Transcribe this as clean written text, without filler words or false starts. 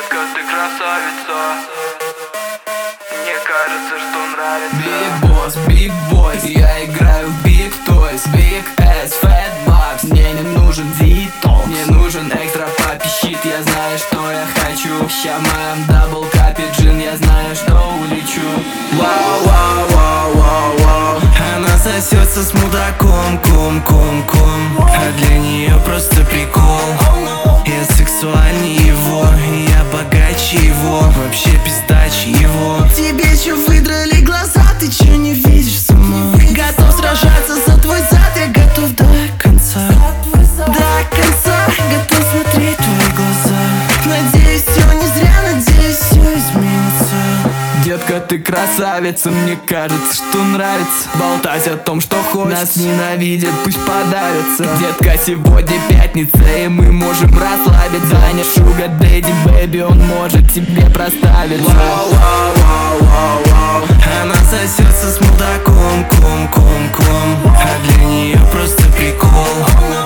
Детка, ты красавица. Мне кажется, что нравится. Big boss, я играю в Big Toys. Big ass, fat box. Мне не нужен детокс, мне нужен экстра папи щит. Я знаю, что я хочу. Щамаем дабл капи джин. Я знаю, что улечу. Вау, вау, вау, вау, вау. Она сосется с мудаком, кум. А для нее просто прикол. Я сексуальнее его, я богаче его. Вообще пиздаче его. Тебе чё выдрали глаза, ты чё не видишь сама? Готов сражаться за твой зад, я готов до конца. До конца, готов смотреть твои глаза. Надеюсь, все не зря, надеюсь, все изменится. Детка, ты красавица, мне кажется, что нравится болтать о том, что хочется. Нас ненавидят, пусть подавятся. Детка, сегодня пятница, и мы можем расслабиться. Даня Шуга Дэдди Бэби, он может тебе проставиться. Вау, вау, вау, вау, вау. Она сосется с мудаком, кум. А для нее просто прикол.